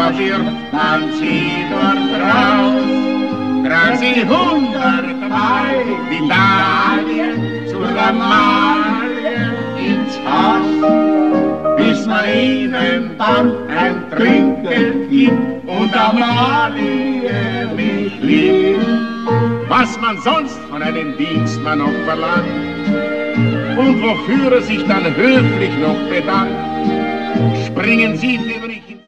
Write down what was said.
da wird man sie dort raus. Trag sie 100-mal die Dalie zur Amalie ins Haus, bis man ihnen dann ein Trinkgeld gibt und Amalie mich liebt. Was man sonst von einem Dienstmann noch verlangt und wofür er sich dann höflich noch bedankt, springen sie übrig.